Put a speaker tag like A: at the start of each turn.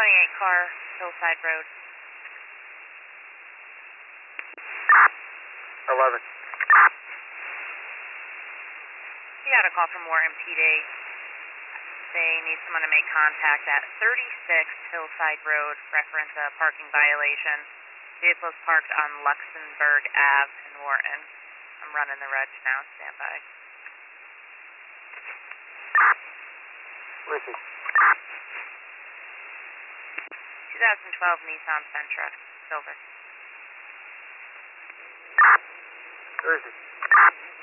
A: 28 car, Hillside Road.
B: 11.
A: You got a call from War MPD. They need someone to make contact at 36 Hillside Road, reference a parking violation. Vehicle's parked on Luxembourg Ave in Wharton. I'm running the reg now, stand by.
B: Where is he?
A: 2012 Nissan Sentra, silver.
B: Where is he?